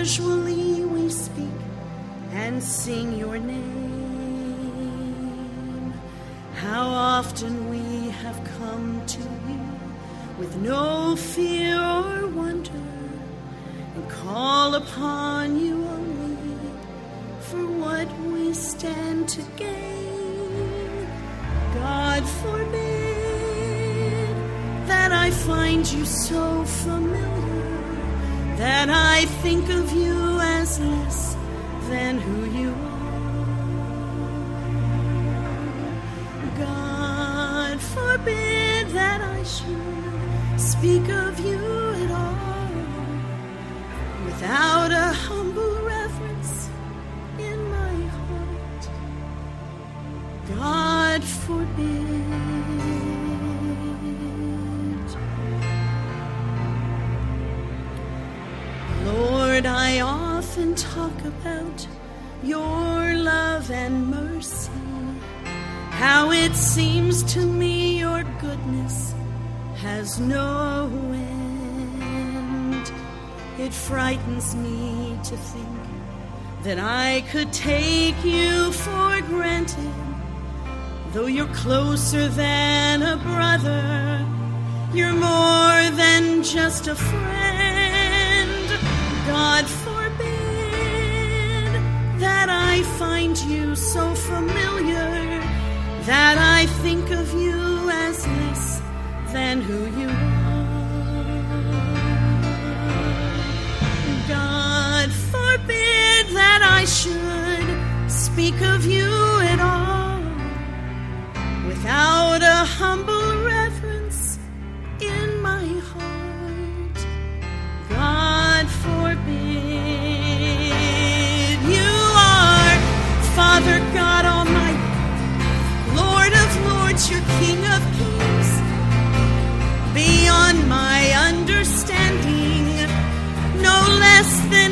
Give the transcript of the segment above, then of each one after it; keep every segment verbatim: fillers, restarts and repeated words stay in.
casually we speak and sing your name. How often we have come to you with no fear or wonder, and call upon you only for what we stand to gain. God forbid that I find you so familiar, that I think of you as less than who you are. God forbid that I should speak of you at all without a humble reverence in my heart. God forbid. Lord, I often talk about your love and mercy, how it seems to me your goodness has no end. It frightens me to think that I could take you for granted, though you're closer than a brother, you're more than just a friend. God forbid that I find you so familiar, that I think of you as less than who you are. God forbid that I should speak of you at all without a humble reverence in my heart. God forbid. You are Father God Almighty, Lord of Lords, you're King of Kings, beyond my understanding, no less than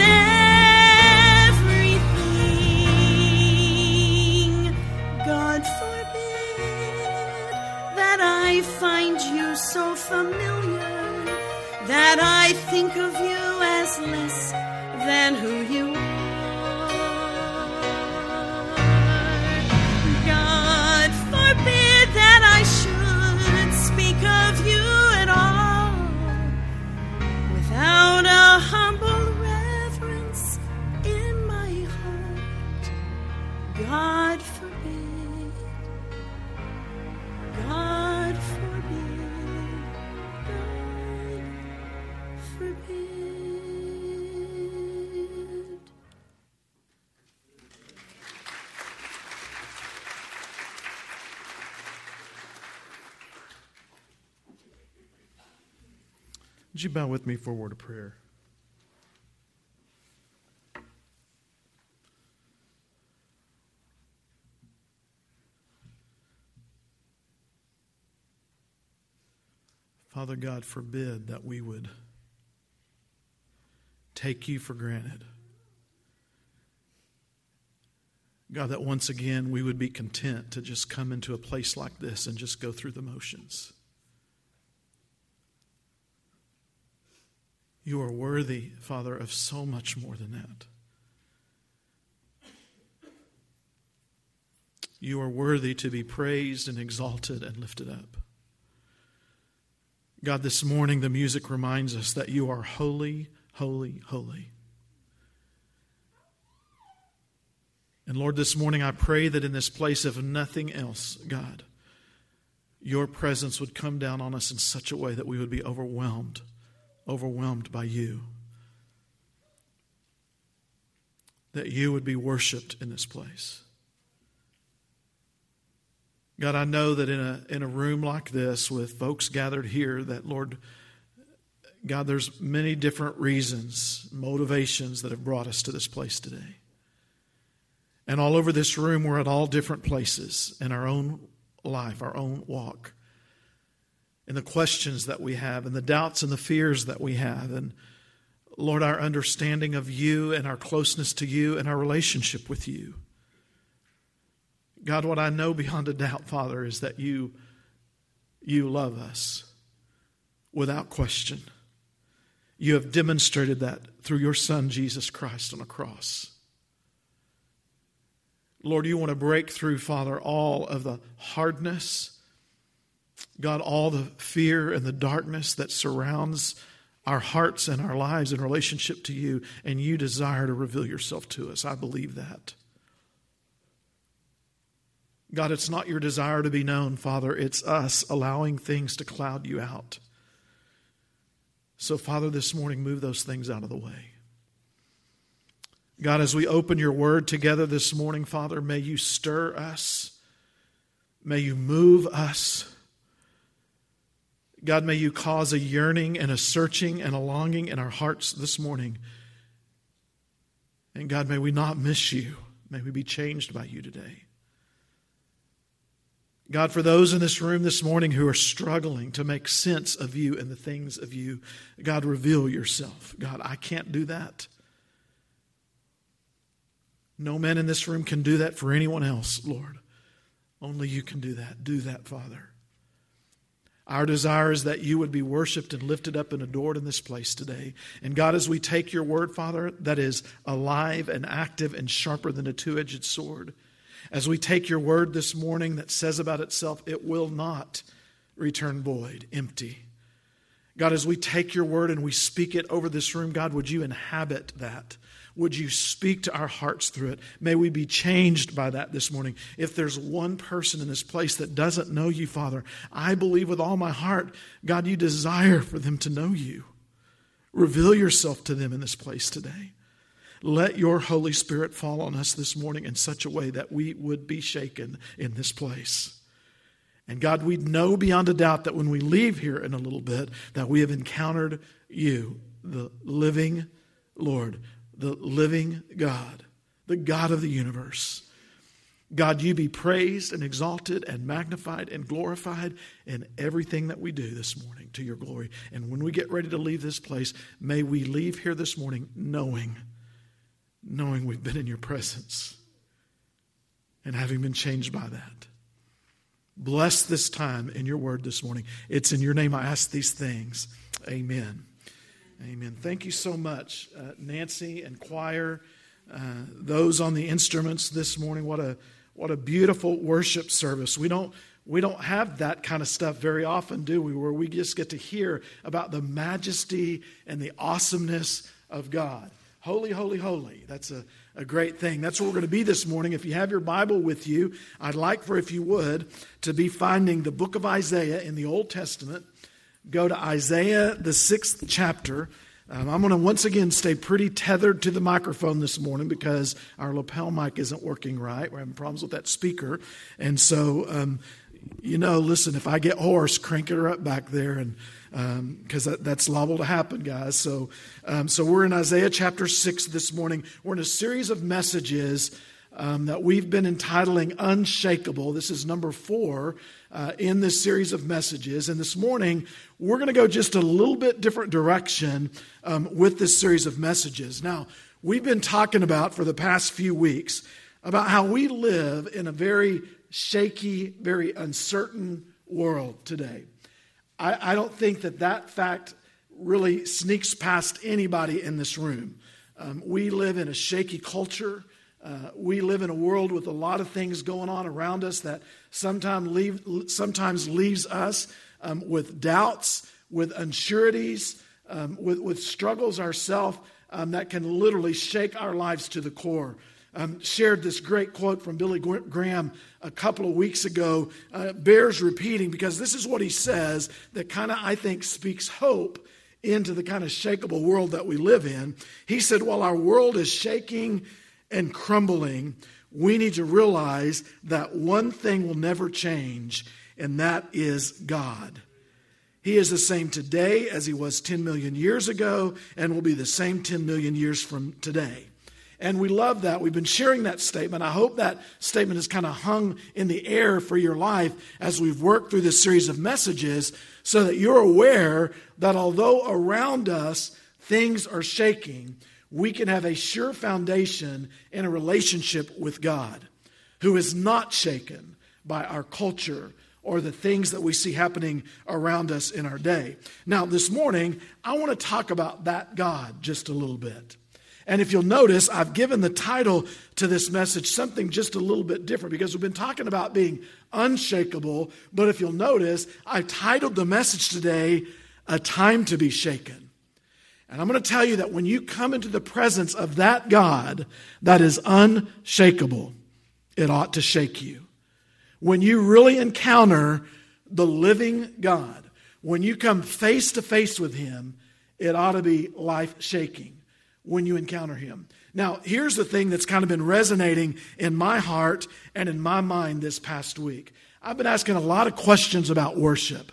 everything. God forbid that I find you so familiar, that I think of you as less than who you are. God forbid that I should speak of you at all without a humble reverence in my heart. God forbid. God forbid. God forbid. Would you bow with me for a word of prayer? Father God, forbid that we would take you for granted. God, that once again we would be content to just come into a place like this and just go through the motions. You are worthy, Father, of so much more than that. You are worthy to be praised and exalted and lifted up. God, this morning the music reminds us that you are holy, holy, holy. And Lord, this morning I pray that in this place, if nothing else, God, your presence would come down on us in such a way that we would be overwhelmed, overwhelmed by you. That you would be worshiped in this place. God, I know that in a in a room like this with folks gathered here, that Lord, God, there's many different reasons, motivations that have brought us to this place today. And all over this room, we're at all different places in our own life, our own walk. And the questions that we have, and the doubts and the fears that we have. And Lord, our understanding of you and our closeness to you and our relationship with you. God, what I know beyond a doubt, Father, is that you, you love us without question. You have demonstrated that through your Son, Jesus Christ, on a cross. Lord, you want to break through, Father, all of the hardness, God, all the fear and the darkness that surrounds our hearts and our lives in relationship to you, and you desire to reveal yourself to us. I believe that. God, it's not your desire to be known, Father. It's us allowing things to cloud you out. So, Father, this morning, move those things out of the way. God, as we open your word together this morning, Father, may you stir us. May you move us. God, may you cause a yearning and a searching and a longing in our hearts this morning. And God, may we not miss you. May we be changed by you today. God, for those in this room this morning who are struggling to make sense of you and the things of you, God, reveal yourself. God, I can't do that. No man in this room can do that for anyone else, Lord. Only you can do that. Do that, Father. Our desire is that you would be worshiped and lifted up and adored in this place today. And God, as we take your word, Father, that is alive and active and sharper than a two-edged sword, as we take your word this morning that says about itself, it will not return void, empty. God, as we take your word and we speak it over this room, God, would you inhabit that? Would you speak to our hearts through it? May we be changed by that this morning. If there's one person in this place that doesn't know you, Father, I believe with all my heart, God, you desire for them to know you. Reveal yourself to them in this place today. Let your Holy Spirit fall on us this morning in such a way that we would be shaken in this place. And God, we know beyond a doubt that when we leave here in a little bit, that we have encountered you, the living Lord, the living God, the God of the universe. God, you be praised and exalted and magnified and glorified in everything that we do this morning to your glory. And when we get ready to leave this place, may we leave here this morning knowing, knowing we've been in your presence and having been changed by that. Bless this time in your word this morning. It's in your name I ask these things. Amen. Amen. Thank you so much, uh, Nancy and choir, uh, those on the instruments this morning. What a what a beautiful worship service. We don't we don't have that kind of stuff very often, do we? Where we just get to hear about the majesty and the awesomeness of God. Holy, holy, holy. That's a, a great thing. That's what we're going to be this morning. If you have your Bible with you, I'd like for, if you would, to be finding the book of Isaiah in the Old Testament. Go to Isaiah, the sixth chapter. Um, I'm going to once again stay pretty tethered to the microphone this morning because our lapel mic isn't working right. We're having problems with that speaker. And so, um, you know, listen, if I get hoarse, crank her up back there, and because um, that, that's liable to happen, guys. So, um, so we're in Isaiah chapter six this morning. We're in a series of messages Um, that we've been entitling Unshakable. This is number four uh, in this series of messages. And this morning, we're going to go just a little bit different direction um, with this series of messages. Now, we've been talking about for the past few weeks about how we live in a very shaky, very uncertain world today. I, I don't think that that fact really sneaks past anybody in this room. Um, we live in a shaky culture. Uh, we live in a world with a lot of things going on around us that sometimes leave, sometimes leaves us um, with doubts, with unsureties, um, with, with struggles ourselves um, that can literally shake our lives to the core. Um, shared this great quote from Billy Graham a couple of weeks ago. Uh, bears repeating because this is what he says that kind of, I think, speaks hope into the kind of shakeable world that we live in. He said, while our world is shaking and crumbling, we need to realize that one thing will never change, and that is God. He is the same today as he was ten million years ago, and will be the same ten million years from today. And we love that. We've been sharing that statement. I hope that statement has kind of hung in the air for your life as we've worked through this series of messages, so that you're aware that although around us things are shaking, we can have a sure foundation in a relationship with God, who is not shaken by our culture or the things that we see happening around us in our day. Now, this morning, I want to talk about that God just a little bit. And if you'll notice, I've given the title to this message something just a little bit different because we've been talking about being unshakable. But if you'll notice, I titled the message today, A Time to Be Shaken. And I'm going to tell you that when you come into the presence of that God that is unshakable, it ought to shake you. When you really encounter the living God, when you come face to face with Him, it ought to be life-shaking when you encounter Him. Now, here's the thing that's kind of been resonating in my heart and in my mind this past week. I've been asking a lot of questions about worship.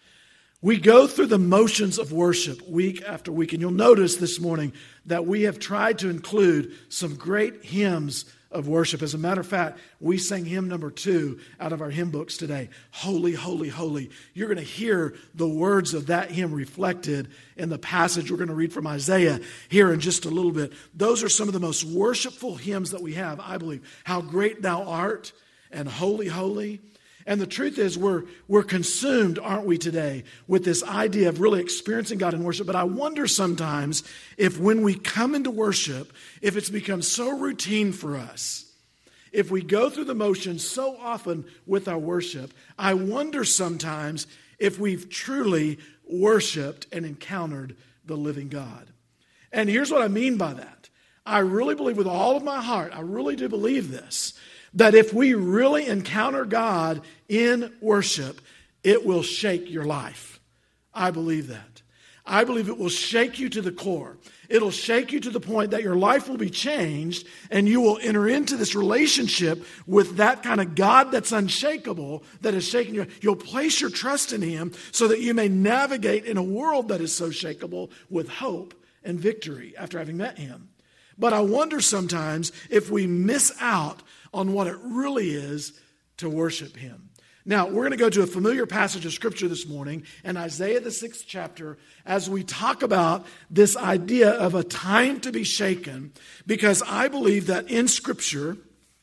We go through the motions of worship week after week, and you'll notice this morning that we have tried to include some great hymns of worship. As a matter of fact, we sang hymn number two out of our hymn books today. Holy, holy, holy. You're going to hear the words of that hymn reflected in the passage we're going to read from Isaiah here in just a little bit. Those are some of the most worshipful hymns that we have, I believe. How great thou art, and holy, holy. And the truth is we're, we're consumed, aren't we, today, with this idea of really experiencing God in worship. But I wonder sometimes if when we come into worship, if it's become so routine for us, if we go through the motions so often with our worship, I wonder sometimes if we've truly worshiped and encountered the living God. And here's what I mean by that. I really believe with all of my heart, I really do believe this, that if we really encounter God in worship, it will shake your life. I believe that. I believe it will shake you to the core. It'll shake you to the point that your life will be changed and you will enter into this relationship with that kind of God that's unshakable, that is shaking you. You'll place your trust in Him so that you may navigate in a world that is so shakeable with hope and victory after having met Him. But I wonder sometimes if we miss out on what it really is to worship Him. Now, we're going to go to a familiar passage of Scripture this morning in Isaiah, the sixth chapter, as we talk about this idea of a time to be shaken, because I believe that in Scripture,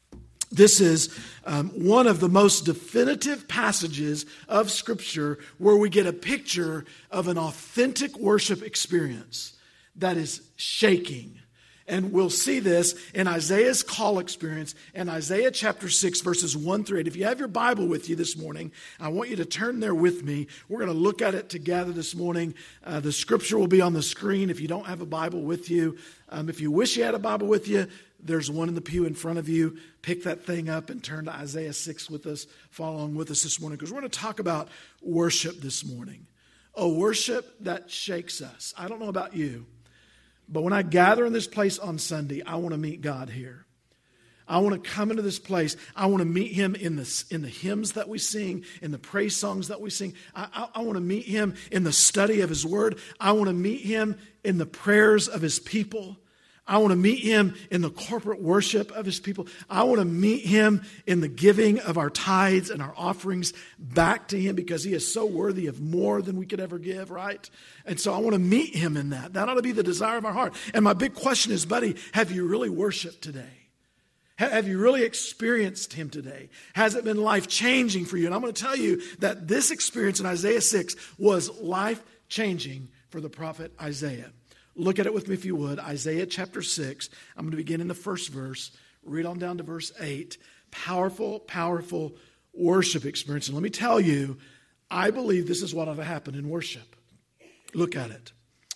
this is um, one of the most definitive passages of Scripture where we get a picture of an authentic worship experience that is shaking. And we'll see this in Isaiah's call experience in Isaiah chapter six, verses one through eight. If you have your Bible with you this morning, I want you to turn there with me. We're going to look at it together this morning. Uh, the scripture will be on the screen if you don't have a Bible with you. Um, if you wish you had a Bible with you, there's one in the pew in front of you. Pick that thing up and turn to Isaiah six with us. Follow along with us this morning, because we're going to talk about worship this morning. A worship that shakes us. I don't know about you, but when I gather in this place on Sunday, I want to meet God here. I want to come into this place. I want to meet Him in the, in the hymns that we sing, in the praise songs that we sing. I, I, I want to meet Him in the study of His Word. I want to meet Him in the prayers of His people. I want to meet Him in the corporate worship of His people. I want to meet Him in the giving of our tithes and our offerings back to Him, because He is so worthy of more than we could ever give, right? And so I want to meet Him in that. That ought to be the desire of our heart. And my big question is, buddy, have you really worshiped today? Have you really experienced Him today? Has it been life-changing for you? And I'm going to tell you that this experience in Isaiah six was life-changing for the prophet Isaiah. Look at it with me if you would. Isaiah chapter six. I'm going to begin in the first verse. Read on down to verse eight. Powerful, powerful worship experience. And let me tell you, I believe this is what ought to happen in worship. Look at it.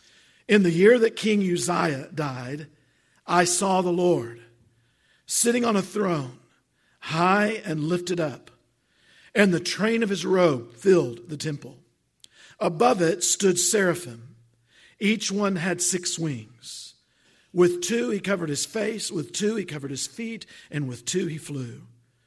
In the year that King Uzziah died, I saw the Lord sitting on a throne, high and lifted up, and the train of His robe filled the temple. Above it stood seraphim. Each one had six wings. With two he covered his face, with two he covered his feet, and with two he flew.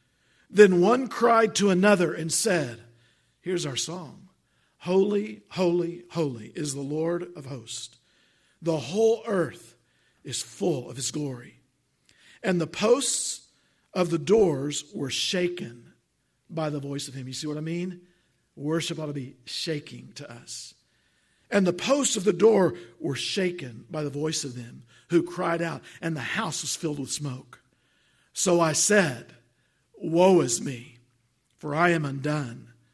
Then one cried to another and said, here's our song. Holy, holy, holy is the Lord of hosts. The whole earth is full of His glory. And the posts of the doors were shaken by the voice of Him. You see what I mean? Worship ought to be shaking to us. And the posts of the door were shaken by the voice of them who cried out, and the house was filled with smoke. So I said, woe is me, for I am undone,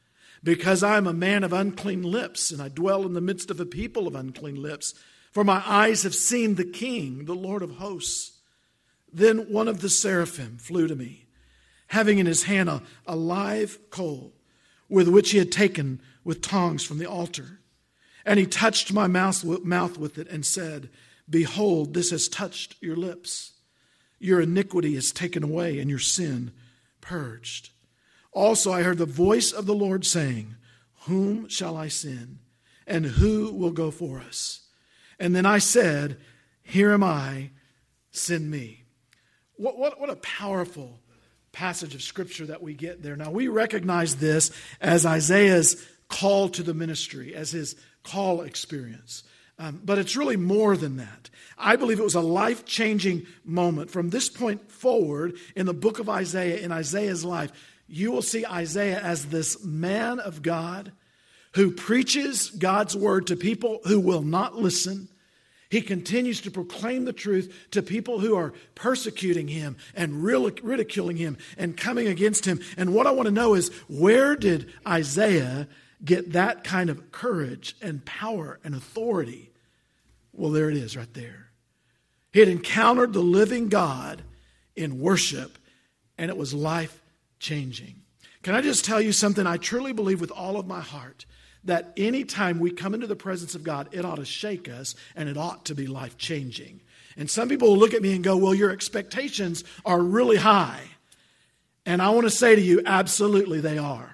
because I am a man of unclean lips, and I dwell in the midst of a people of unclean lips. For my eyes have seen the King, the Lord of hosts. Then one of the seraphim flew to me, having in his hand a, a live coal, with which he had taken with tongs from the altar. And he touched my mouth, mouth with it and said, Behold, this has touched your lips. Your iniquity is taken away and your sin purged. Also I heard the voice of the Lord saying, Whom shall I send? And who will go for us? And then I said, Here am I, send me. What, what, what a powerful passage of Scripture that we get there. Now, we recognize this as Isaiah's call to the ministry, as his call experience. Um, but it's really more than that. I believe it was a life-changing moment. From this point forward in the book of Isaiah, in Isaiah's life, you will see Isaiah as this man of God who preaches God's word to people who will not listen. He continues to proclaim the truth to people who are persecuting him and ridiculing him and coming against him. And what I want to know is, where did Isaiah get that kind of courage and power and authority? Well, there it is right there. He had encountered the living God in worship, and it was life-changing. Can I just tell you something? I truly believe with all of my heart that anytime we come into the presence of God, it ought to shake us and it ought to be life-changing. And some people will look at me and go, well, your expectations are really high. And I want to say to you, absolutely they are.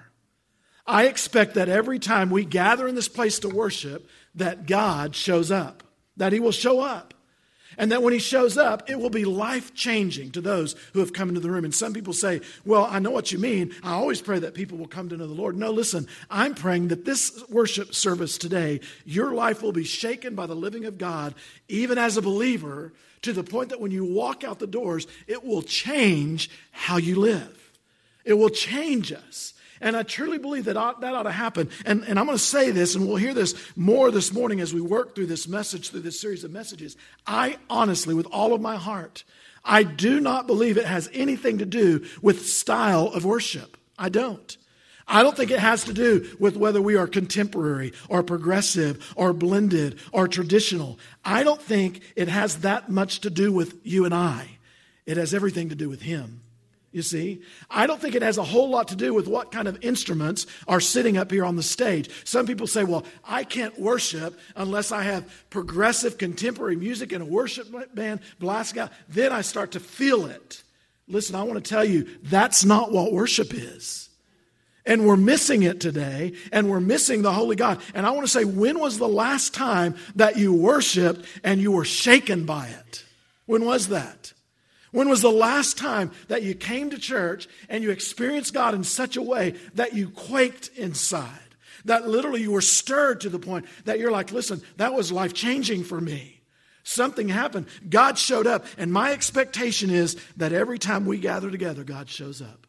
I expect that every time we gather in this place to worship, that God shows up, that he will show up. And that when he shows up, it will be life-changing to those who have come into the room. And some people say, well, I know what you mean. I always pray that people will come to know the Lord. No, listen, I'm praying that this worship service today, your life will be shaken by the living of God, even as a believer, to the point that when you walk out the doors, it will change how you live. It will change us. And I truly believe that ought, that ought to happen. And, and I'm going to say this, and we'll hear this more this morning as we work through this message, through this series of messages. I honestly, with all of my heart, I do not believe it has anything to do with style of worship. I don't. I don't think it has to do with whether we are contemporary or progressive or blended or traditional. I don't think it has that much to do with you and I. It has everything to do with him. You see, I don't think it has a whole lot to do with what kind of instruments are sitting up here on the stage. Some people say, well, I can't worship unless I have progressive contemporary music and a worship band blasting out. Then I start to feel it. Listen, I want to tell you, that's not what worship is. And we're missing it today, and we're missing the Holy God. And I want to say, when was the last time that you worshiped and you were shaken by it? When was that? When was the last time that you came to church and you experienced God in such a way that you quaked inside? That literally you were stirred to the point that you're like, listen, that was life-changing for me. Something happened. God showed up. And my expectation is that every time we gather together, God shows up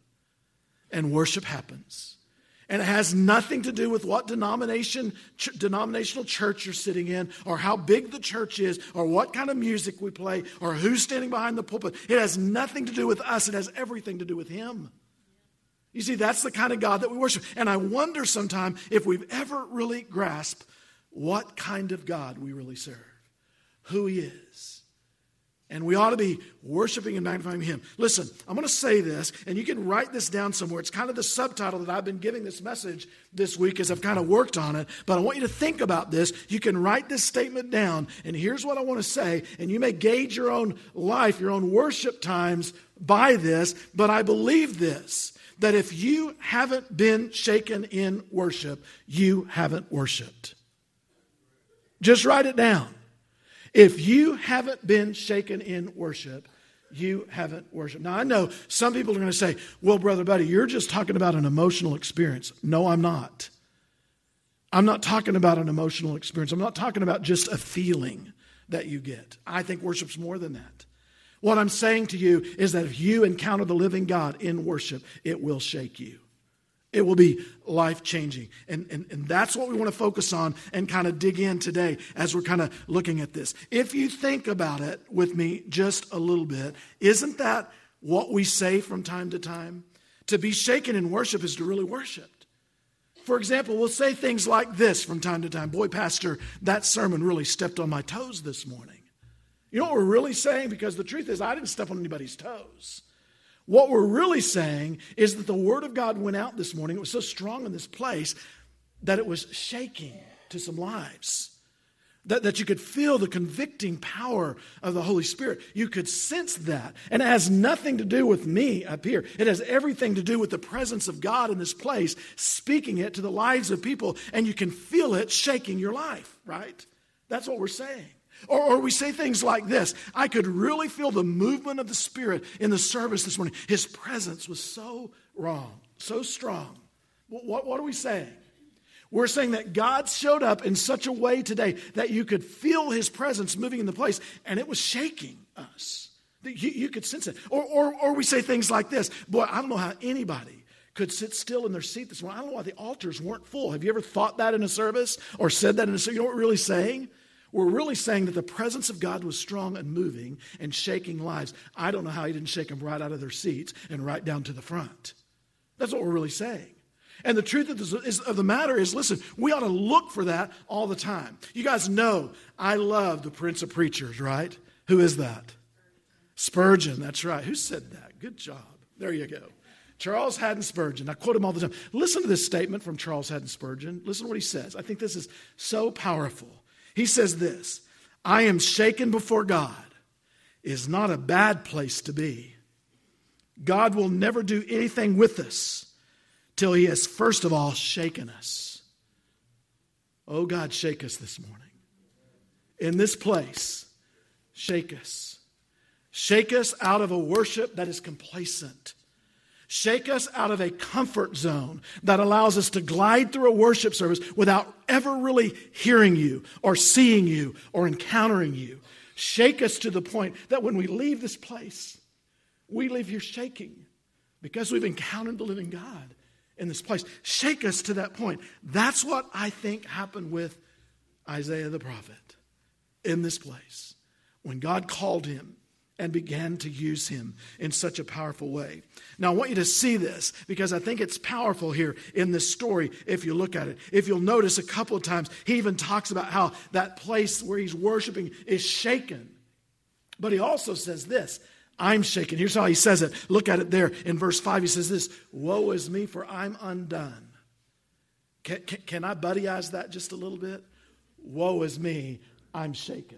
and worship happens. And it has nothing to do with what denomination, ch- denominational church you're sitting in, or how big the church is, or what kind of music we play, or who's standing behind the pulpit. It has nothing to do with us. It has everything to do with him. You see, that's the kind of God that we worship. And I wonder sometimes if we've ever really grasped what kind of God we really serve, who he is. And we ought to be worshiping and magnifying him. Listen, I'm going to say this, and you can write this down somewhere. It's kind of the subtitle that I've been giving this message this week as I've kind of worked on it. But I want you to think about this. You can write this statement down, and here's what I want to say. And you may gauge your own life, your own worship times by this. But I believe this, that if you haven't been shaken in worship, you haven't worshiped. Just write it down. If you haven't been shaken in worship, you haven't worshiped. Now, I know some people are going to say, well, Brother Buddy, you're just talking about an emotional experience. No, I'm not. I'm not talking about an emotional experience. I'm not talking about just a feeling that you get. I think worship's more than that. What I'm saying to you is that if you encounter the living God in worship, it will shake you. It will be life-changing. And, and, and that's what we want to focus on and kind of dig in today as we're kind of looking at this. If you think about it with me just a little bit, isn't that what we say from time to time? To be shaken in worship is to really worship. For example, we'll say things like this from time to time. Boy, Pastor, that sermon really stepped on my toes this morning. You know what we're really saying? Because the truth is, I didn't step on anybody's toes. What we're really saying is that the Word of God went out this morning. It was so strong in this place that it was shaking to some lives. That, that you could feel the convicting power of the Holy Spirit. You could sense that. And it has nothing to do with me up here. It has everything to do with the presence of God in this place, speaking it to the lives of people, and you can feel it shaking your life, right? That's what we're saying. Or, or we say things like this. I could really feel the movement of the Spirit in the service this morning. His presence was so wrong, so strong. What, what are we saying? We're saying that God showed up in such a way today that you could feel His presence moving in the place, and it was shaking us. You, you could sense it. Or, or, or we say things like this. Boy, I don't know how anybody could sit still in their seat this morning. I don't know why the altars weren't full. Have you ever thought that in a service or said that in a service? You know what we're really saying? We're really saying that the presence of God was strong and moving and shaking lives. I don't know how He didn't shake them right out of their seats and right down to the front. That's what we're really saying. And the truth of, this is, of the matter is, listen, we ought to look for that all the time. You guys know I love the Prince of Preachers, right? Who is that? Spurgeon, that's right. Who said that? Good job. There you go. Charles Haddon Spurgeon. I quote him all the time. Listen to this statement from Charles Haddon Spurgeon. Listen to what he says. I think this is so powerful. He says this, I am shaken before God is not a bad place to be. God will never do anything with us till He has first of all shaken us. Oh God, shake us this morning. In this place, shake us. Shake us out of a worship that is complacent. Shake us out of a comfort zone that allows us to glide through a worship service without ever really hearing you or seeing you or encountering you. Shake us to the point that when we leave this place, we leave here shaking because we've encountered the living God in this place. Shake us to that point. That's what I think happened with Isaiah the prophet in this place when God called him and began to use him in such a powerful way. Now, I want you to see this because I think it's powerful here in this story if you look at it. If you'll notice a couple of times, he even talks about how that place where he's worshiping is shaken. But he also says this, I'm shaken. Here's how he says it. Look at it there in verse five. He says this, woe is me, for I'm undone. Can, can, can I buddyize that just a little bit? Woe is me, I'm shaken.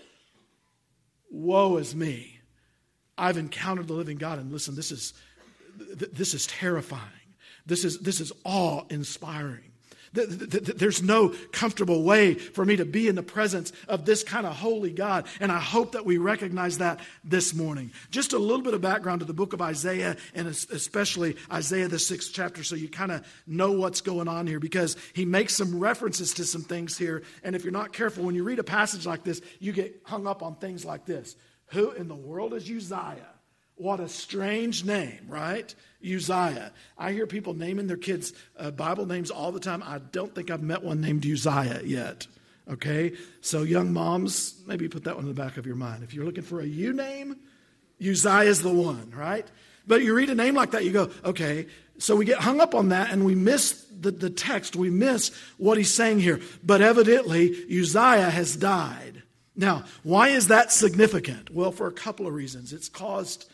Woe is me. I've encountered the living God, and listen, this is this is terrifying. This is this is awe-inspiring. There's no comfortable way for me to be in the presence of this kind of holy God, and I hope that we recognize that this morning. Just a little bit of background to the book of Isaiah, and especially Isaiah the sixth chapter, so you kind of know what's going on here, because he makes some references to some things here, and if you're not careful, when you read a passage like this, you get hung up on things like this. Who in the world is Uzziah? What a strange name, right? Uzziah. I hear people naming their kids uh, Bible names all the time. I don't think I've met one named Uzziah yet. Okay? So young moms, maybe put that one in the back of your mind. If you're looking for a U name, Uzziah is the one, right? But you read a name like that, you go, okay. So we get hung up on that and we miss the, the text. We miss what he's saying here. But evidently, Uzziah has died. Now, why is that significant? Well, for a couple of reasons. It's caused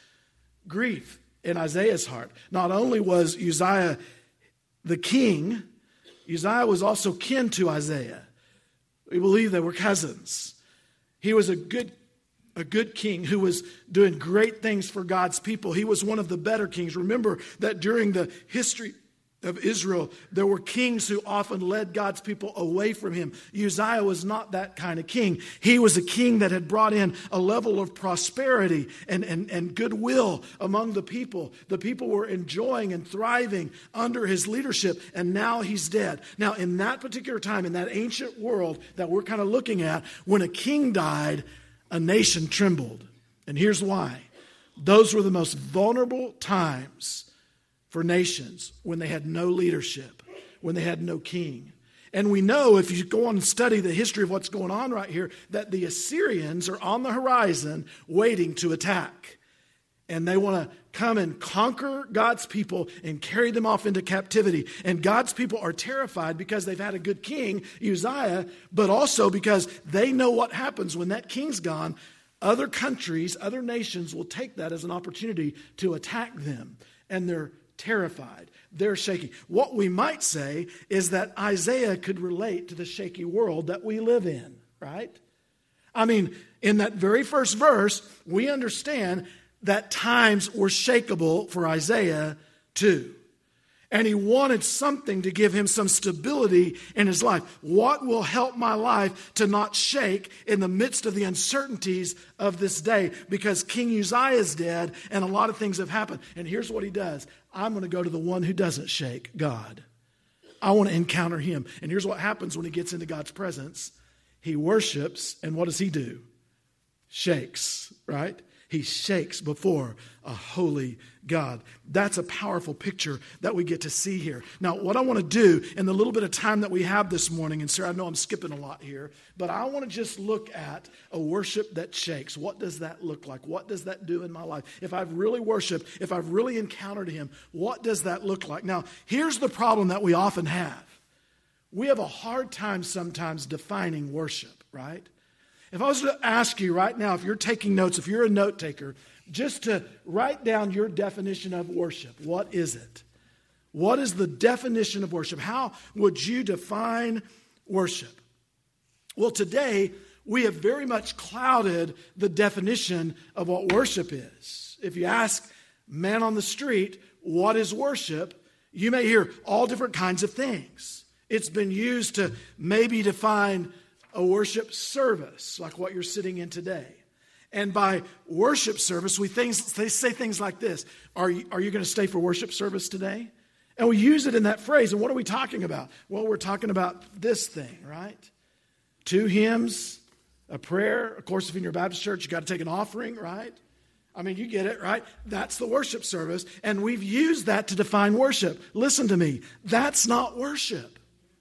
grief in Isaiah's heart. Not only was Uzziah the king, Uzziah was also kin to Isaiah. We believe they were cousins. He was a good, a good king who was doing great things for God's people. He was one of the better kings. Remember that during the history of Israel, there were kings who often led God's people away from him. Uzziah was not that kind of king. He was a king that had brought in a level of prosperity and, and, and goodwill among the people. The people were enjoying and thriving under his leadership, and now he's dead. Now, in that particular time, in that ancient world that we're kind of looking at, when a king died, a nation trembled. And here's why. Those were the most vulnerable times for nations when they had no leadership, when they had no king. And we know, if you go on and study the history of what's going on right here, that the Assyrians are on the horizon waiting to attack. And they want to come and conquer God's people and carry them off into captivity. And God's people are terrified because they've had a good king, Uzziah, but also because they know what happens when that king's gone. Other countries, other nations will take that as an opportunity to attack them. And they're terrified. They're shaky. What we might say is that Isaiah could relate to the shaky world that we live in, right? I mean, in that very first verse, we understand that times were shakeable for Isaiah too. And he wanted something to give him some stability in his life. What will help my life to not shake in the midst of the uncertainties of this day? Because King Uzziah is dead and a lot of things have happened. And here's what he does. I'm going to go to the one who doesn't shake, God. I want to encounter him. And here's what happens when he gets into God's presence. He worships, and what does he do? Shakes, right? He shakes before a holy God. That's a powerful picture that we get to see here. Now, what I want to do in the little bit of time that we have this morning, and sir, I know I'm skipping a lot here, but I want to just look at a worship that shakes. What does that look like? What does that do in my life? If I've really worshiped, if I've really encountered him, what does that look like? Now, here's the problem that we often have. We have a hard time sometimes defining worship, right? If I was to ask you right now, if you're taking notes, if you're a note taker, just to write down your definition of worship, what is it? What is the definition of worship? How would you define worship? Well, today, we have very much clouded the definition of what worship is. If you ask man on the street, what is worship? You may hear all different kinds of things. It's been used to maybe define a worship service, like what you're sitting in today. And by worship service, we things, they say things like this. Are you, are you going to stay for worship service today? And we use it in that phrase. And what are we talking about? Well, we're talking about this thing, right? Two hymns, a prayer. Of course, if in your Baptist church, you got to take an offering, right? I mean, you get it, right? That's the worship service. And we've used that to define worship. Listen to me. That's not worship.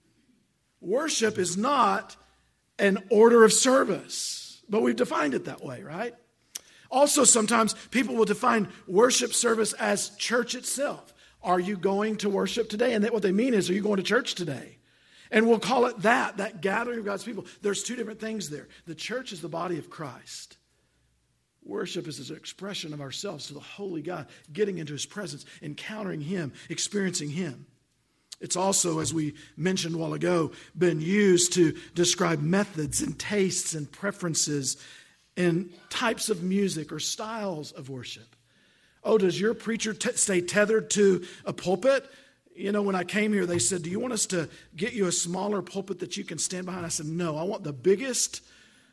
Worship is not an order of service, but we've defined it that way, right? Also, sometimes people will define worship service as church itself. Are you going to worship today? And that what they mean is, are you going to church today? And we'll call it that, that gathering of God's people. There's two different things there. The church is the body of Christ. Worship is an expression of ourselves to the holy God, getting into his presence, encountering him, experiencing him. It's also, as we mentioned a while ago, been used to describe methods and tastes and preferences and types of music or styles of worship. Oh, does your preacher t- stay tethered to a pulpit? You know, when I came here, they said, do you want us to get you a smaller pulpit that you can stand behind? I said, no, I want the biggest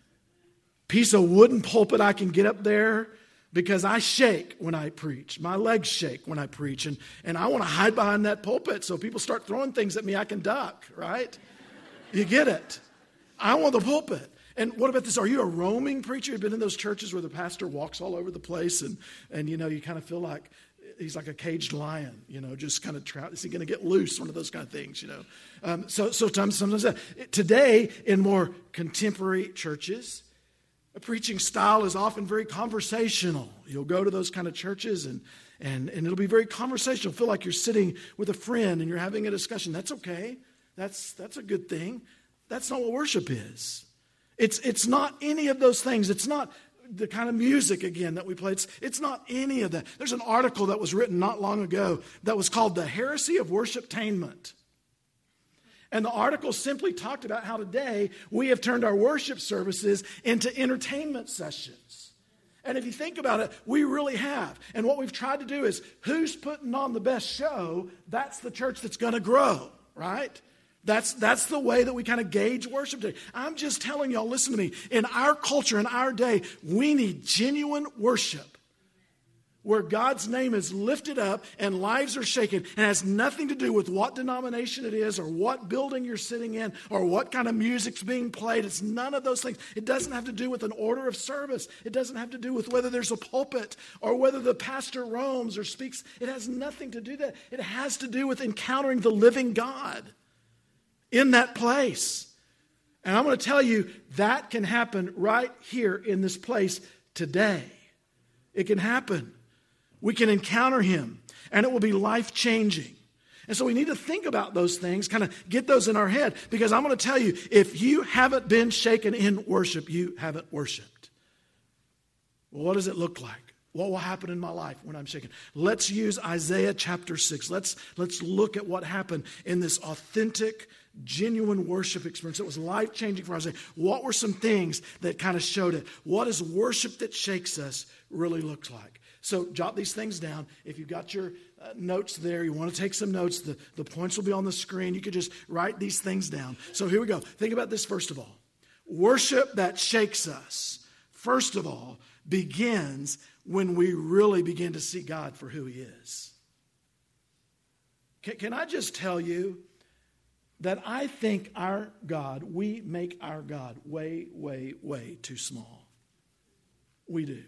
piece of wooden pulpit I can get up there, because I shake when I preach. My legs shake when I preach. And, and I want to hide behind that pulpit so people start throwing things at me, I can duck, right? You get it. I want the pulpit. And what about this? Are you a roaming preacher? You've been in those churches where the pastor walks all over the place and, and you know, you kind of feel like he's like a caged lion, you know, just kind of, trout. Is he going to get loose? One of those kind of things, you know. Um, so so sometimes, sometimes that. Today, in more contemporary churches, a preaching style is often very conversational. You'll go to those kind of churches and, and, and it'll be very conversational. Feel like you're sitting with a friend and you're having a discussion. That's okay. That's, that's a good thing. That's not what worship is. It's, it's not any of those things. It's not the kind of music, again, that we play. It's, it's not any of that. There's an article that was written not long ago that was called The Heresy of Worshiptainment. And the article simply talked about how today we have turned our worship services into entertainment sessions. And if you think about it, we really have. And what we've tried to do is, who's putting on the best show, that's the church that's going to grow, right? That's, that's the way that we kind of gauge worship today. I'm just telling y'all, listen to me. In our culture, in our day, we need genuine worship, where God's name is lifted up and lives are shaken, and has nothing to do with what denomination it is or what building you're sitting in or what kind of music's being played. It's none of those things. It doesn't have to do with an order of service. It doesn't have to do with whether there's a pulpit or whether the pastor roams or speaks. It has nothing to do with that. It has to do with encountering the living God in that place. And I'm going to tell you, that can happen right here in this place today. It can happen. We can encounter him, and it will be life-changing. And so we need to think about those things, kind of get those in our head, because I'm going to tell you, if you haven't been shaken in worship, you haven't worshiped. Well, what does it look like? What will happen in my life when I'm shaken? Let's use Isaiah chapter six. Let's, let's look at what happened in this authentic, genuine worship experience. It was life-changing for Isaiah. What were some things that kind of showed it? What does worship that shakes us really look like? So jot these things down. If you've got your uh, notes there, you want to take some notes, the, the points will be on the screen. You could just write these things down. So here we go. Think about this first of all. Worship that shakes us, first of all, begins when we really begin to see God for who he is. Can, can I just tell you that I think our God, we make our God way, way, way too small. We do.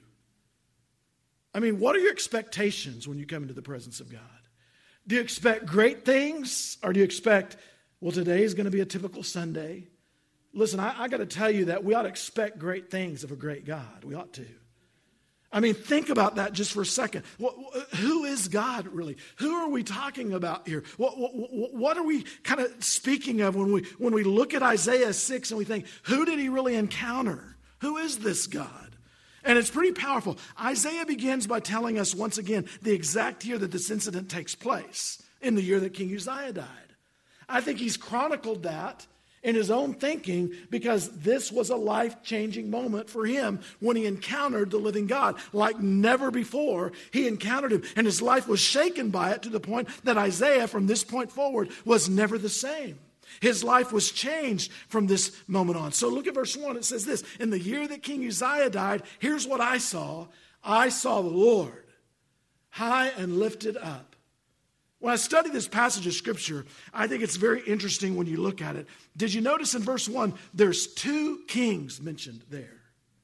I mean, what are your expectations when you come into the presence of God? Do you expect great things, or do you expect, well, today is going to be a typical Sunday? Listen, I, I got to tell you that we ought to expect great things of a great God. We ought to. I mean, think about that just for a second. What, who is God really? Who are we talking about here? What, what, what are we kind of speaking of when we when we look at Isaiah six and we think, who did he really encounter? Who is this God? And it's pretty powerful. Isaiah begins by telling us once again the exact year that this incident takes place, in the year that King Uzziah died. I think he's chronicled that in his own thinking, because this was a life-changing moment for him when he encountered the living God. Like never before, he encountered him, and his life was shaken by it to the point that Isaiah, from this point forward, was never the same. His life was changed from this moment on. So look at verse one. It says this: in the year that King Uzziah died, here's what I saw. I saw the Lord high and lifted up. When I study this passage of Scripture, I think it's very interesting when you look at it. Did you notice in verse one, there's two kings mentioned there.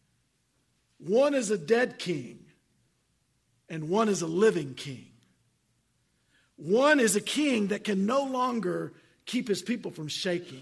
One is a dead king, and one is a living king. One is a king that can no longer keep his people from shaking.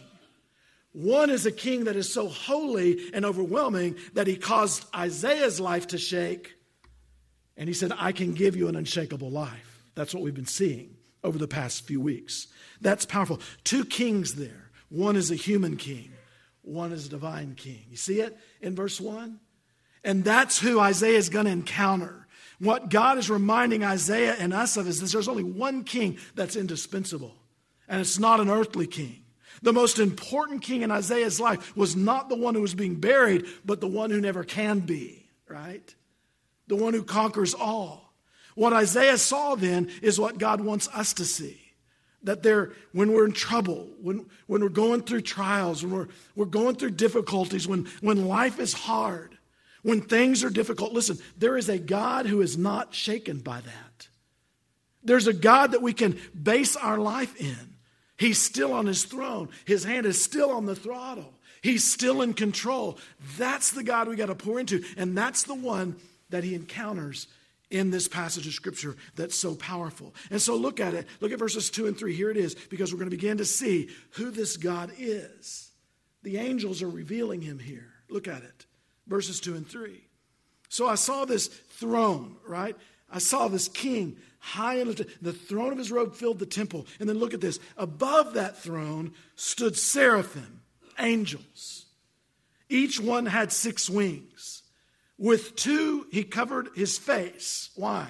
One is a king that is so holy and overwhelming that he caused Isaiah's life to shake. And he said, I can give you an unshakable life. That's what we've been seeing over the past few weeks. That's powerful. Two kings there. One is a human king. One is a divine king. You see it in verse one? And that's who Isaiah is going to encounter. What God is reminding Isaiah and us of is that there's only one king that's indispensable. And it's not an earthly king. The most important king in Isaiah's life was not the one who was being buried, but the one who never can be, right? The one who conquers all. What Isaiah saw then is what God wants us to see. That there, when we're in trouble, when, when we're going through trials, when we're, we're going through difficulties, when, when life is hard, when things are difficult, listen, there is a God who is not shaken by that. There's a God that we can base our life in. He's still on his throne. His hand is still on the throttle. He's still in control. That's the God we got to pour into. And that's the one that he encounters in this passage of Scripture that's so powerful. And so look at it. Look at verses two and three. Here it is, because we're going to begin to see who this God is. The angels are revealing him here. Look at it. Verses two and three. So I saw this throne, right? I saw this king high and lifted. The throne of his robe filled the temple. And then look at this. Above that throne stood seraphim, angels. Each one had six wings. With two, he covered his face. Why?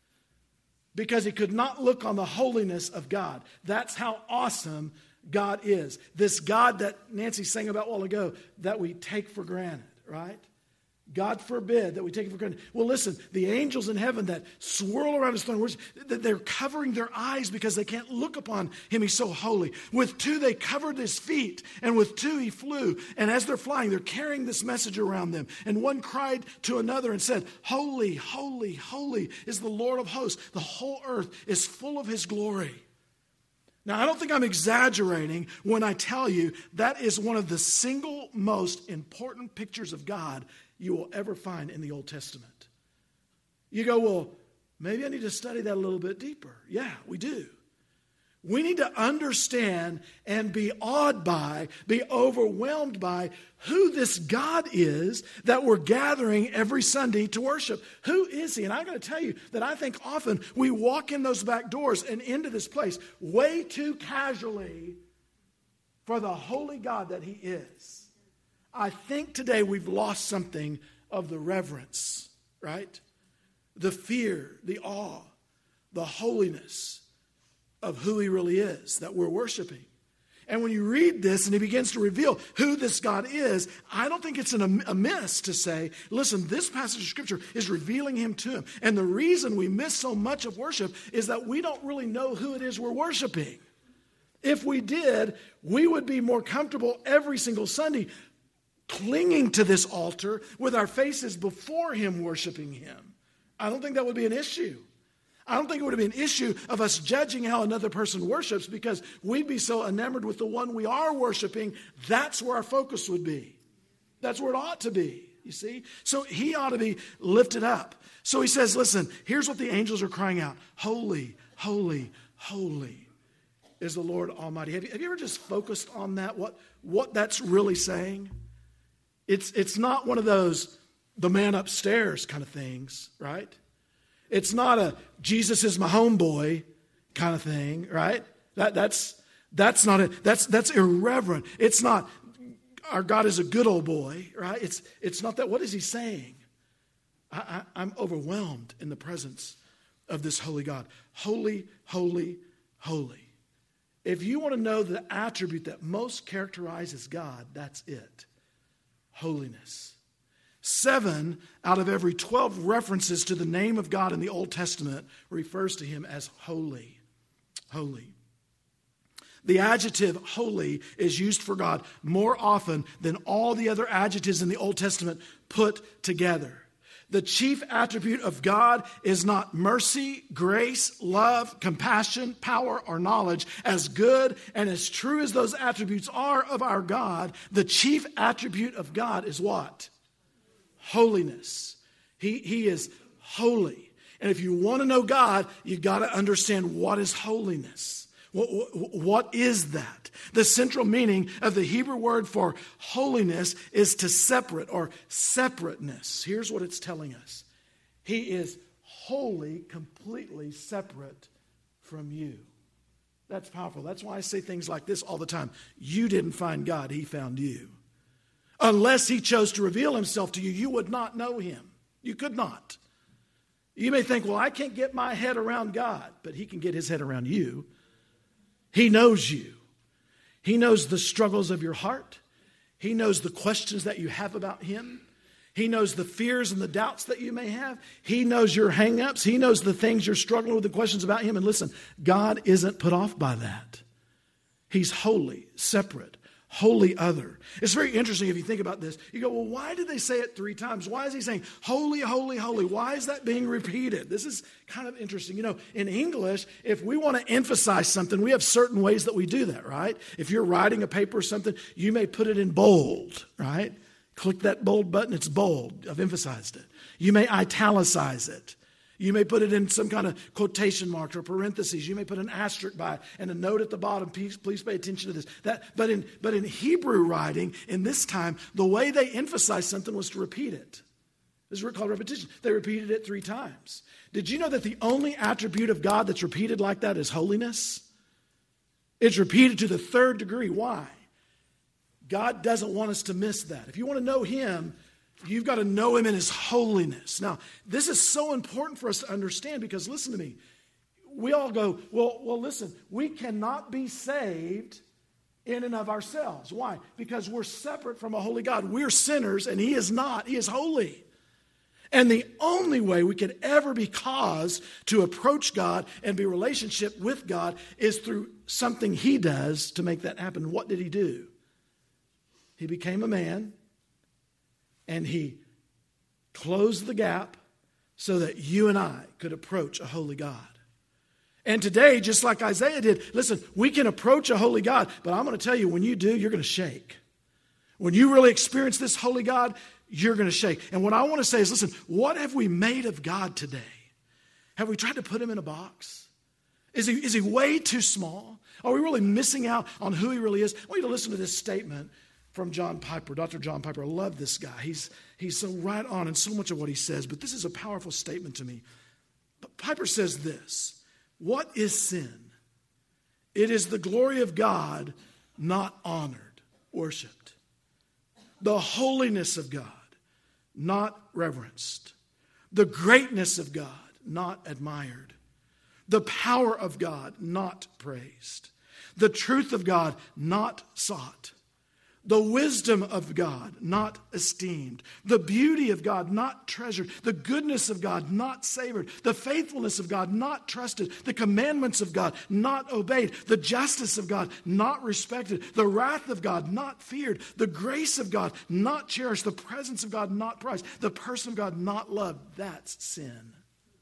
Because he could not look on the holiness of God. That's how awesome God is. This God that Nancy sang about a while ago that we take for granted, right? God forbid that we take it for granted. Well, listen, the angels in heaven that swirl around his throne, they're covering their eyes because they can't look upon him. He's so holy. With two, they covered his feet, and with two, he flew. And as they're flying, they're carrying this message around them. And one cried to another and said, holy, holy, holy is the Lord of hosts. The whole earth is full of his glory. Now, I don't think I'm exaggerating when I tell you that is one of the single most important pictures of God you will ever find in the Old Testament. You go, well, maybe I need to study that a little bit deeper. Yeah, we do. We need to understand and be awed by, be overwhelmed by who this God is that we're gathering every Sunday to worship. Who is he? And I'm going to tell you that I think often we walk in those back doors and into this place way too casually for the holy God that he is. I think today we've lost something of the reverence, right? The fear, the awe, the holiness of who he really is that we're worshiping. And when you read this and he begins to reveal who this God is, I don't think it's an amiss to say, listen, this passage of Scripture is revealing him to him. And the reason we miss so much of worship is that we don't really know who it is we're worshiping. If we did, we would be more comfortable every single Sunday clinging to this altar with our faces before him, worshiping him. I don't think that would be an issue. I don't think it would be an issue of us judging how another person worships because we'd be so enamored with the one we are worshiping. That's where our focus would be. That's where it ought to be, you see. So he ought to be lifted up. So he says, listen, here's what the angels are crying out. Holy, holy, holy is the Lord Almighty. Have you, have you ever just focused on that, what, what that's really saying? It's, it's not one of those the man upstairs kind of things, right? It's not a Jesus is my homeboy kind of thing, right? That that's that's not it. That's that's irreverent. It's not our God is a good old boy, right? It's it's not that. What is he saying? I, I, I'm overwhelmed in the presence of this holy God. Holy, holy, holy. If you want to know the attribute that most characterizes God, that's it. Holiness. Seven out of every twelve references to the name of God in the Old Testament refers to him as holy. Holy. The adjective holy is used for God more often than all the other adjectives in the Old Testament put together. The chief attribute of God is not mercy, grace, love, compassion, power, or knowledge. As good and as true as those attributes are of our God, the chief attribute of God is what? Holiness. He, he is holy. And if you want to know God, you've got to understand what is holiness. What, what is that? The central meaning of the Hebrew word for holiness is to separate or separateness. Here's what it's telling us. He is wholly, completely separate from you. That's powerful. That's why I say things like this all the time. You didn't find God, he found you. Unless he chose to reveal himself to you, you would not know him. You could not. You may think, well, I can't get my head around God, but he can get his head around you. He knows you. He knows the struggles of your heart. He knows the questions that you have about him. He knows the fears and the doubts that you may have. He knows your hang-ups. He knows the things you're struggling with, the questions about him. And listen, God isn't put off by that. He's holy, separate, holy other. It's very interesting if you think about this. You go, well, why did they say it three times? Why is he saying holy, holy, holy? Why is that being repeated? This is kind of interesting. You know, in English, if we want to emphasize something, we have certain ways that we do that, right? If you're writing a paper or something, you may put it in bold, right? Click that bold button, it's bold. I've emphasized it. You may italicize it. You may put it in some kind of quotation mark or parentheses. You may put an asterisk by it and a note at the bottom. Please, please pay attention to this. That, but in but in Hebrew writing, in this time, the way they emphasized something was to repeat it. This is called repetition. They repeated it three times. Did you know that the only attribute of God that's repeated like that is holiness? It's repeated to the third degree. Why? God doesn't want us to miss that. If you want to know him, you've got to know him in his holiness. Now, this is so important for us to understand because, listen to me, we all go, well, well, listen, we cannot be saved in and of ourselves. Why? Because we're separate from a holy God. We're sinners and he is not. He is holy. And the only way we could ever be caused to approach God and be in relationship with God is through something he does to make that happen. What did he do? He became a man. And he closed the gap so that you and I could approach a holy God. And today, just like Isaiah did, listen, we can approach a holy God, but I'm going to tell you, when you do, you're going to shake. When you really experience this holy God, you're going to shake. And what I want to say is, listen, what have we made of God today? Have we tried to put him in a box? Is he, is he way too small? Are we really missing out on who he really is? I want you to listen to this statement from John Piper, Doctor John Piper. I love this guy. He's, he's so right on in so much of what he says, but this is a powerful statement to me. But Piper says this: what is sin? It is the glory of God not honored, worshiped. The holiness of God not reverenced. The greatness of God not admired. The power of God not praised. The truth of God not sought. The wisdom of God not esteemed. The beauty of God not treasured. The goodness of God not savored. The faithfulness of God not trusted. The commandments of God not obeyed. The justice of God not respected. The wrath of God not feared. The grace of God not cherished. The presence of God not prized. The person of God not loved. That's sin.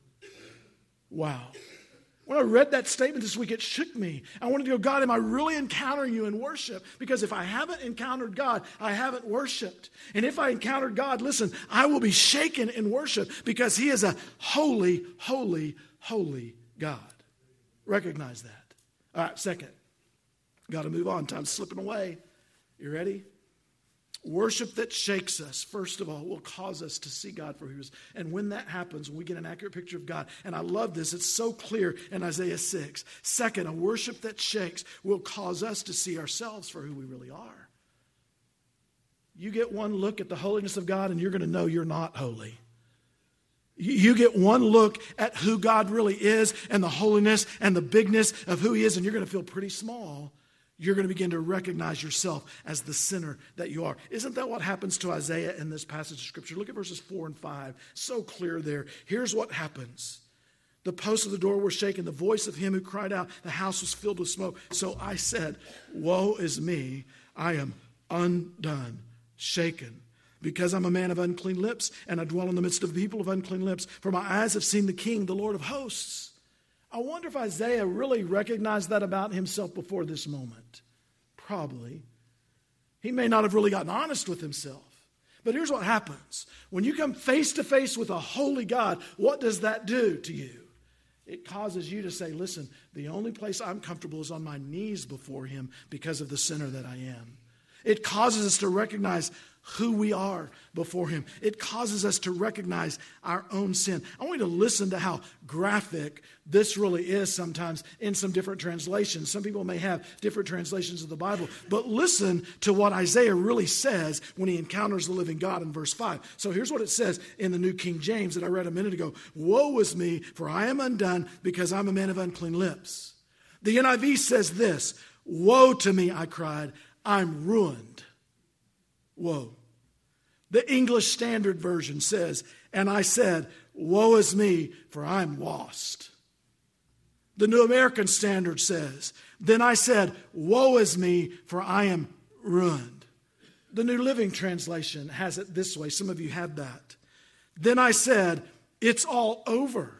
Wow. When I read that statement this week, it shook me. I wanted to go, God, am I really encountering you in worship? Because if I haven't encountered God, I haven't worshiped. And if I encountered God, listen, I will be shaken in worship because he is a holy, holy, holy God. Recognize that. All right, second. Got to move on. Time's slipping away. You ready? Worship that shakes us, first of all, will cause us to see God for who he is. And when that happens, when we get an accurate picture of God, and I love this, it's so clear in Isaiah six. Second, a worship that shakes will cause us to see ourselves for who we really are. You get one look at the holiness of God, and you're going to know you're not holy. You get one look at who God really is and the holiness and the bigness of who he is, and you're going to feel pretty small. You're going to begin to recognize yourself as the sinner that you are. Isn't that what happens to Isaiah in this passage of Scripture? Look at verses four and five. So clear there. Here's what happens. The posts of the door were shaken. The voice of him who cried out, the house was filled with smoke. So I said, woe is me. I am undone, shaken, because I'm a man of unclean lips, and I dwell in the midst of people of unclean lips. For my eyes have seen the King, the Lord of hosts. I wonder if Isaiah really recognized that about himself before this moment. Probably. He may not have really gotten honest with himself. But here's what happens. When you come face to face with a holy God, what does that do to you? It causes you to say, listen, the only place I'm comfortable is on my knees before him because of the sinner that I am. It causes us to recognize who we are before him. It causes us to recognize our own sin. I want you to listen to how graphic this really is sometimes in some different translations. Some people may have different translations of the Bible, but listen to what Isaiah really says when he encounters the living God in verse five. So here's what it says in the New King James that I read a minute ago. Woe is me, for I am undone because I'm a man of unclean lips. The N I V says this: woe to me, I cried, I'm ruined. Woe. The English Standard Version says, and I said, woe is me, for I'm lost. The New American Standard says, then I said, woe is me, for I am ruined. The New Living Translation has it this way. Some of you have that. Then I said, it's all over.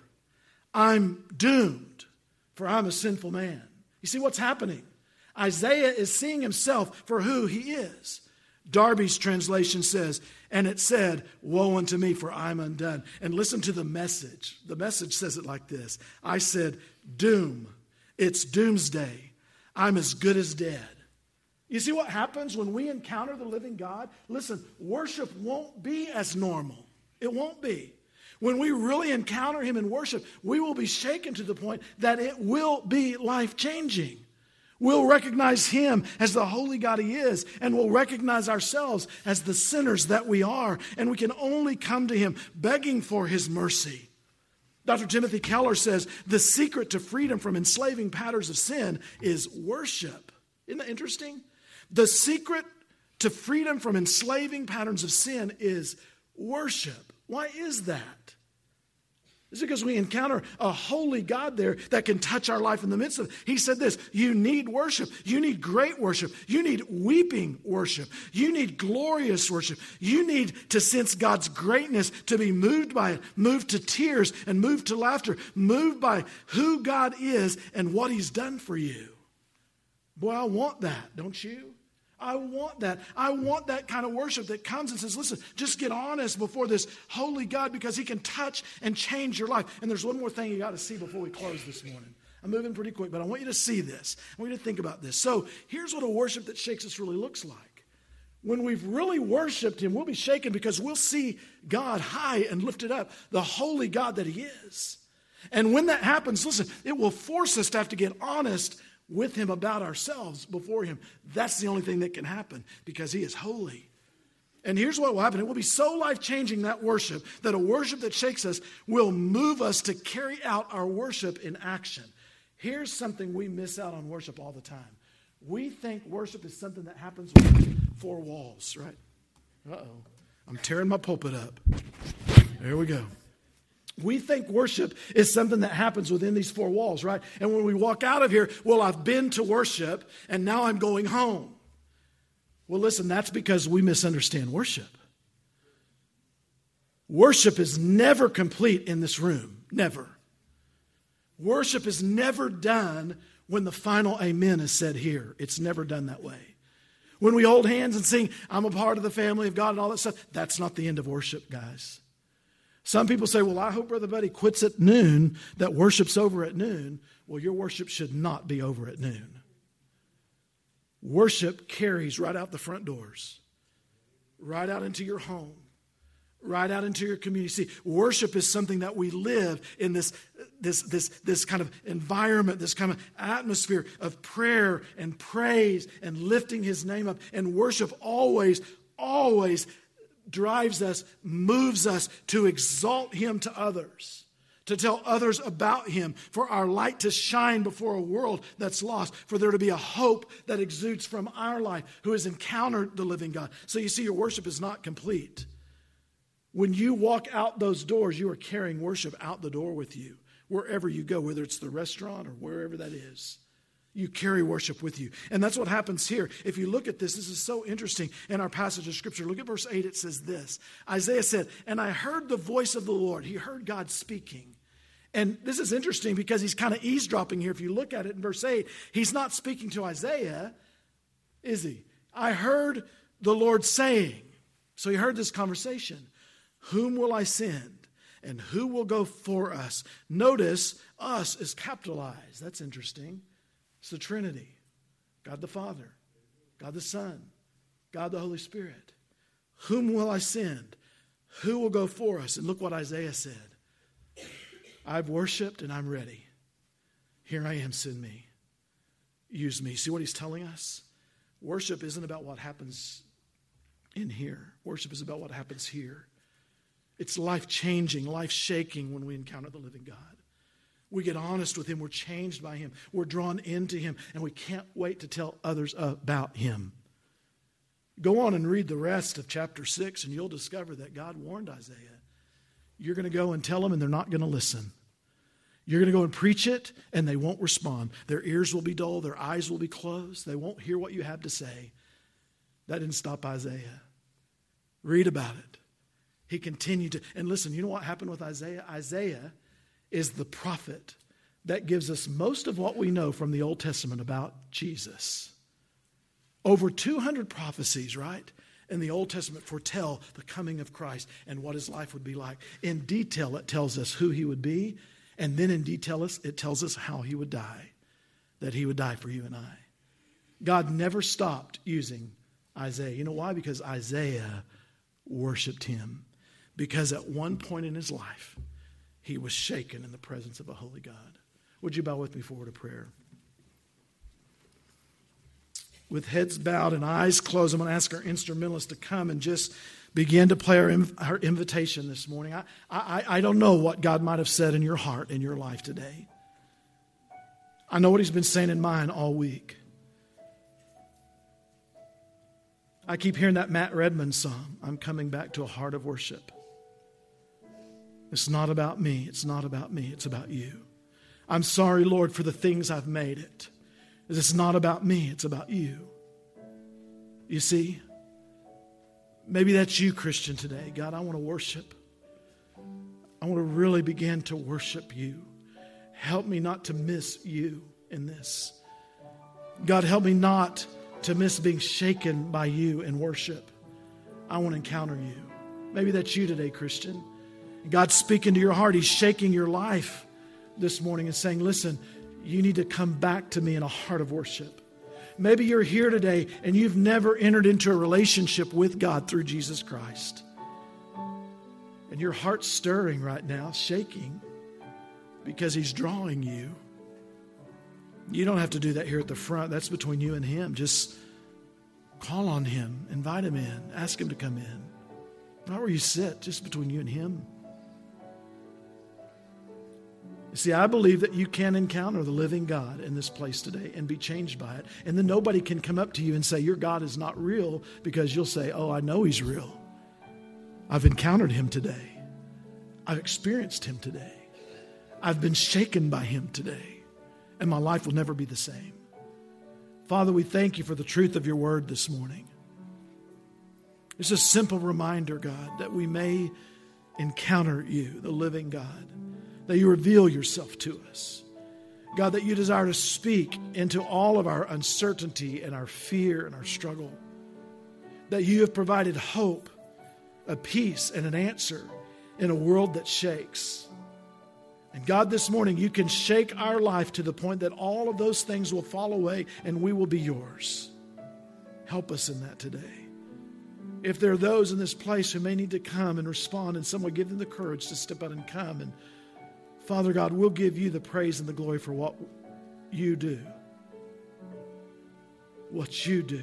I'm doomed, for I'm a sinful man. You see what's happening? Isaiah is seeing himself for who he is. Darby's translation says, and it said, woe unto me, for I'm undone. And listen to the message. The message says it like this. I said, doom. It's doomsday. I'm as good as dead. You see what happens when we encounter the living God? Listen, worship won't be as normal. It won't be. When we really encounter him in worship, we will be shaken to the point that it will be life-changing. We'll recognize him as the holy God he is, and we'll recognize ourselves as the sinners that we are, and we can only come to him begging for his mercy. Doctor Timothy Keller says, the secret to freedom from enslaving patterns of sin is worship. Isn't that interesting? The secret to freedom from enslaving patterns of sin is worship. Why is that? It's because we encounter a holy God there that can touch our life in the midst of it. He said this: you need worship. You need great worship. You need weeping worship. You need glorious worship. You need to sense God's greatness, to be moved by it, moved to tears and moved to laughter, moved by who God is and what he's done for you. Boy, I want that, don't you? I want that. I want that kind of worship that comes and says, listen, just get honest before this holy God because he can touch and change your life. And there's one more thing you got to see before we close this morning. I'm moving pretty quick, but I want you to see this. I want you to think about this. So here's what a worship that shakes us really looks like. When we've really worshiped him, we'll be shaken because we'll see God high and lifted up, the holy God that he is. And when that happens, listen, it will force us to have to get honest with him about ourselves before him. That's the only thing that can happen because he is holy. And here's what will happen. It will be so life-changing, that worship, that a worship that shakes us will move us to carry out our worship in action. Here's something we miss out on worship all the time. We think worship is something that happens within four walls, right? Uh-oh. I'm tearing my pulpit up. There we go. We think worship is something that happens within these four walls, right? And when we walk out of here, well, I've been to worship, and now I'm going home. Well, listen, that's because we misunderstand worship. Worship is never complete in this room. Never. Worship is never done when the final amen is said here. It's never done that way. When we hold hands and sing, I'm a part of the family of God and all that stuff, that's not the end of worship, guys. Some people say, well, I hope Brother Buddy quits at noon, that worship's over at noon. Well, your worship should not be over at noon. Worship carries right out the front doors, right out into your home, right out into your community. See, worship is something that we live in this, this, this, this kind of environment, this kind of atmosphere of prayer and praise and lifting his name up. And worship always, always drives us, moves us to exalt him to others, to tell others about him, for our light to shine before a world that's lost, for there to be a hope that exudes from our life who has encountered the living God. So you see, your worship is not complete. When you walk out those doors, you are carrying worship out the door with you. Wherever you go, whether it's the restaurant or wherever that is, you carry worship with you. And that's what happens here. If you look at this, this is so interesting in our passage of Scripture. Look at verse eight. It says this. Isaiah said, and I heard the voice of the Lord. He heard God speaking. And this is interesting because he's kind of eavesdropping here. If you look at it in verse eight, he's not speaking to Isaiah, is he? I heard the Lord saying. So he heard this conversation. Whom will I send? And who will go for us? Notice us is capitalized. That's interesting. It's the Trinity. God the Father, God the Son, God the Holy Spirit. Whom will I send? Who will go for us? And look what Isaiah said. I've worshiped and I'm ready. Here I am, send me. Use me. See what he's telling us? Worship isn't about what happens in here. Worship is about what happens here. It's life-changing, life-shaking when we encounter the living God. We get honest with him. We're changed by him. We're drawn into him. And we can't wait to tell others about him. Go on and read the rest of chapter six, and you'll discover that God warned Isaiah. You're going to go and tell them, and they're not going to listen. You're going to go and preach it, and they won't respond. Their ears will be dull. Their eyes will be closed. They won't hear what you have to say. That didn't stop Isaiah. Read about it. He continued to, and listen, you know what happened with Isaiah? Isaiah is the prophet that gives us most of what we know from the Old Testament about Jesus. Over two hundred prophecies, right, in the Old Testament foretell the coming of Christ and what his life would be like. In detail, it tells us who he would be, and then in detail, it tells us how he would die, that he would die for you and I. God never stopped using Isaiah. You know why? Because Isaiah worshiped him. Because at one point in his life, he was shaken in the presence of a holy God. Would you bow with me forward to prayer? With heads bowed and eyes closed, I'm going to ask our instrumentalist to come and just begin to play our, our invitation this morning. I, I, I don't know what God might have said in your heart, in your life today. I know what he's been saying in mine all week. I keep hearing that Matt Redman song, I'm coming back to a heart of worship. It's not about me. It's not about me. It's about you. I'm sorry, Lord, for the things I've made it. It's not about me. It's about you. You see, maybe that's you, Christian, today. God, I want to worship. I want to really begin to worship you. Help me not to miss you in this. God, help me not to miss being shaken by you in worship. I want to encounter you. Maybe that's you today, Christian. God's speaking to your heart. He's shaking your life this morning and saying, listen, you need to come back to me in a heart of worship. Maybe you're here today and you've never entered into a relationship with God through Jesus Christ. And your heart's stirring right now, shaking, because He's drawing you. You don't have to do that here at the front. That's between you and Him. Just call on Him. Invite Him in. Ask Him to come in. Not where you sit, just between you and Him. You see, I believe that you can encounter the living God in this place today and be changed by it. And then nobody can come up to you and say, your God is not real, because you'll say, oh, I know He's real. I've encountered Him today. I've experienced Him today. I've been shaken by Him today. And my life will never be the same. Father, we thank You for the truth of Your word this morning. It's a simple reminder, God, that we may encounter You, the living God, that You reveal Yourself to us. God, that You desire to speak into all of our uncertainty and our fear and our struggle. That You have provided hope, a peace, and an answer in a world that shakes. And God, this morning, You can shake our life to the point that all of those things will fall away and we will be Yours. Help us in that today. If there are those in this place who may need to come and respond, and someone give them the courage to step out and come, and Father God, we'll give You the praise and the glory for what You do. What You do.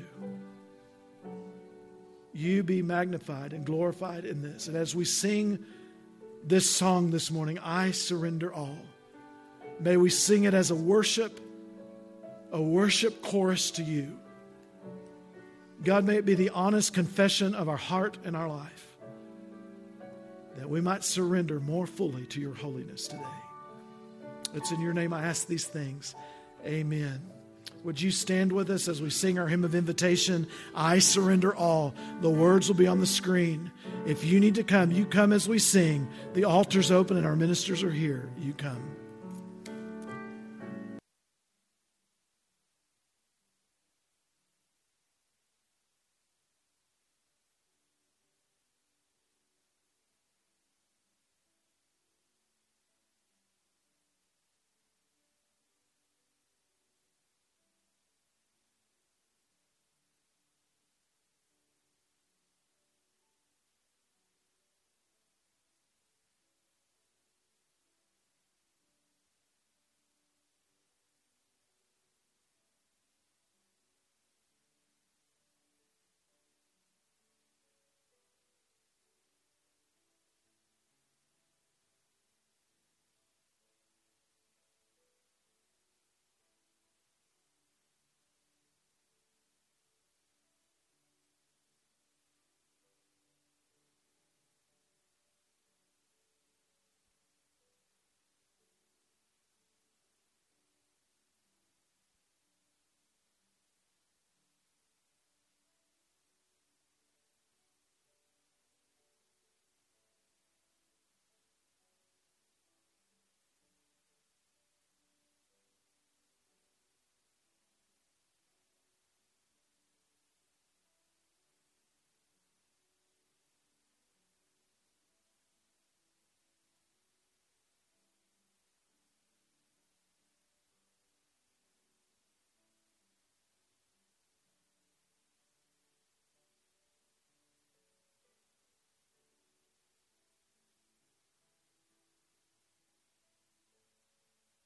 You be magnified and glorified in this. And as we sing this song this morning, I surrender all, may we sing it as a worship, a worship chorus to You. God, may it be the honest confession of our heart and our life, that we might surrender more fully to Your holiness today. It's in Your name I ask these things. Amen. Would you stand with us as we sing our hymn of invitation, I Surrender All. The words will be on the screen. If you need to come, you come as we sing. The altar's open and our ministers are here. You come.